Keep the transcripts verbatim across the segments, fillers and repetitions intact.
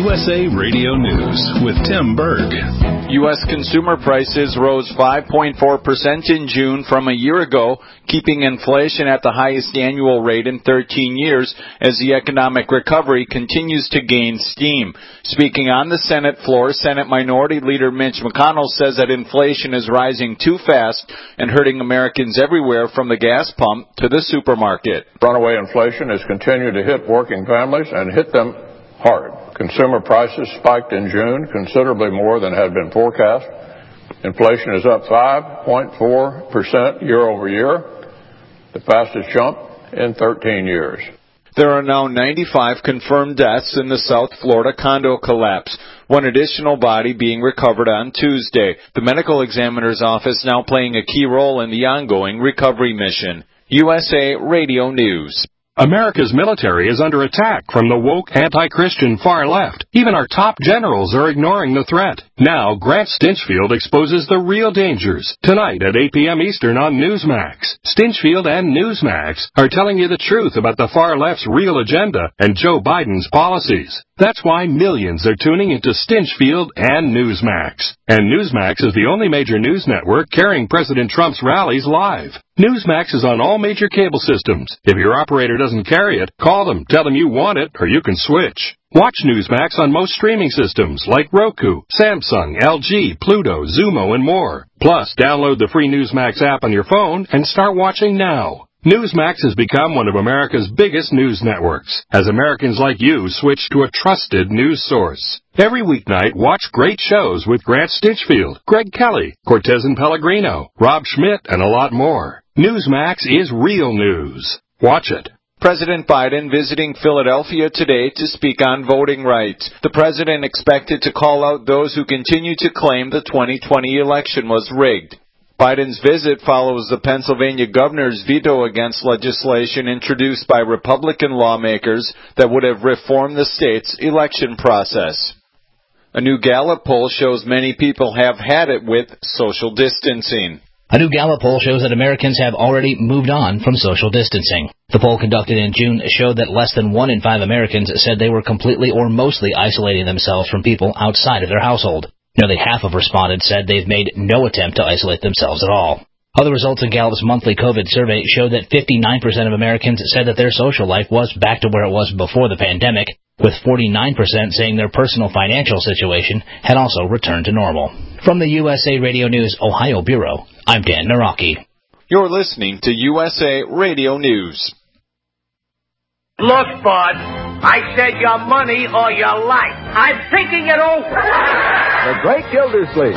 U S A Radio News with Tim Berg. U S consumer prices rose five point four percent in June from a year ago, keeping inflation at the highest annual rate in thirteen years as the economic recovery continues to gain steam. Speaking on the Senate floor, Senate Minority Leader Mitch McConnell says that inflation is rising too fast and hurting Americans everywhere from the gas pump to the supermarket. Runaway inflation has continued to hit working families and hit them hard. Consumer prices spiked in June considerably more than had been forecast. Inflation is up five point four percent year over year, the fastest jump in thirteen years. There are now ninety-five confirmed deaths in the South Florida condo collapse, one additional body being recovered on Tuesday. The medical examiner's office now playing a key role in the ongoing recovery mission. U S A Radio News. America's military is under attack from the woke, anti-Christian far left. Even our top generals are ignoring the threat. Now, Grant Stinchfield exposes the real dangers. Tonight at eight p.m. Eastern on Newsmax. Stinchfield and Newsmax are telling you the truth about the far left's real agenda and Joe Biden's policies. That's why millions are tuning into Stinchfield and Newsmax. And Newsmax is the only major news network carrying President Trump's rallies live. Newsmax is on all major cable systems. If your operator doesn't carry it, call them, tell them you want it, or you can switch. Watch Newsmax on most streaming systems like Roku, Samsung, L G, Pluto, Zumo, and more. Plus, download the free Newsmax app on your phone and start watching now. Newsmax has become one of America's biggest news networks, as Americans like you switch to a trusted news source. Every weeknight, watch great shows with Grant Stinchfield, Greg Kelly, Cortez and Pellegrino, Rob Schmidt, and a lot more. Newsmax is real news. Watch it. President Biden visiting Philadelphia today to speak on voting rights. The president expected to call out those who continue to claim the twenty twenty election was rigged. Biden's visit follows the Pennsylvania governor's veto against legislation introduced by Republican lawmakers that would have reformed the state's election process. A new Gallup poll shows many people have had it with social distancing. A new Gallup poll shows that Americans have already moved on from social distancing. The poll conducted in June showed that less than one in five Americans said they were completely or mostly isolating themselves from people outside of their household. Nearly half of respondents said they've made no attempt to isolate themselves at all. Other results in Gallup's monthly COVID survey show that fifty-nine percent of Americans said that their social life was back to where it was before the pandemic, with forty-nine percent saying their personal financial situation had also returned to normal. From the U S A Radio News Ohio Bureau, I'm Dan Naraki. You're listening to U S A Radio News. Look, bud, I said your money or your life. I'm thinking it over. The Great Gildersleeve.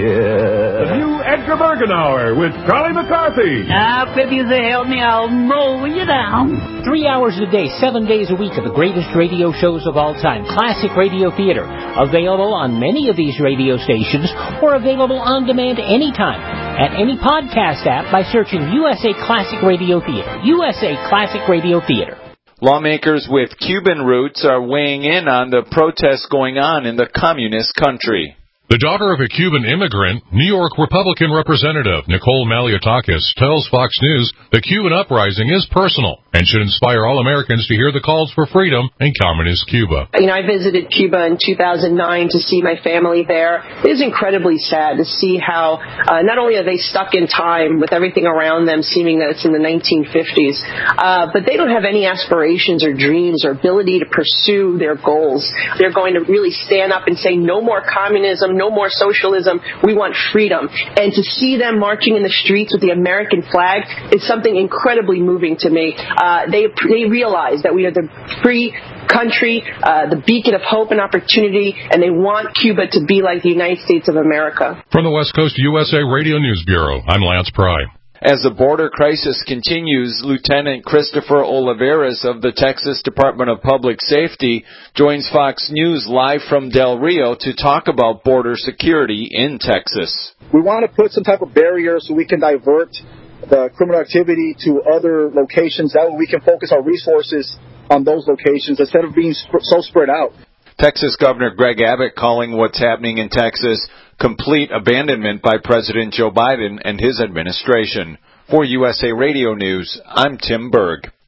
Yeah. The new Edgar Bergenauer with Charlie McCarthy. Ah, uh, if you help me, I'll mow you down. Three hours a day, seven days a week of the greatest radio shows of all time. Classic Radio Theater. Available on many of these radio stations or available on demand anytime at any podcast app by searching U S A Classic Radio Theater. U S A Classic Radio Theater. Lawmakers with Cuban roots are weighing in on the protests going on in the communist country. The daughter of a Cuban immigrant, New York Republican Representative Nicole Maliotakis tells Fox News the Cuban uprising is personal and should inspire all Americans to hear the calls for freedom in communist Cuba. You know, I visited Cuba in two thousand nine to see my family there. It is incredibly sad to see how uh, not only are they stuck in time with everything around them seeming that it's in the nineteen fifties, uh, but they don't have any aspirations or dreams or ability to pursue their goals. They're going to really stand up and say no more communism, no more socialism, we want freedom. And to see them marching in the streets with the American flag is something incredibly moving to me. Uh, they they realize that we are the free country, uh, the beacon of hope and opportunity, and they want Cuba to be like the United States of America. From the West Coast U S A Radio News Bureau, I'm Lance Pry. As the border crisis continues, Lieutenant Christopher Oliveras of the Texas Department of Public Safety joins Fox News live from Del Rio to talk about border security in Texas. We want to put some type of barrier so we can divert the criminal activity to other locations. That way we can focus our resources on those locations instead of being sp- so spread out. Texas Governor Greg Abbott calling what's happening in Texas complete abandonment by President Joe Biden and his administration. For U S A Radio News, I'm Tim Berg.